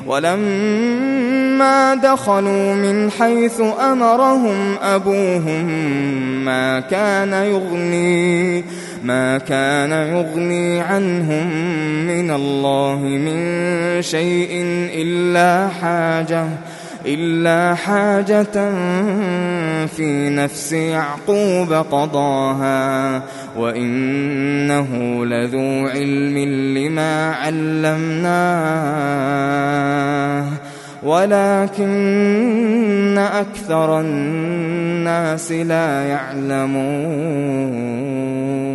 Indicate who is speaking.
Speaker 1: ولما دخلوا من حيث أمرهم أبوهم ما كان يغني عنهم من الله من شيء إلا حاجة في نفس يعقوب قضاها وإنه لذو علم لما علمناه ولكن أكثر الناس لا يعلمون.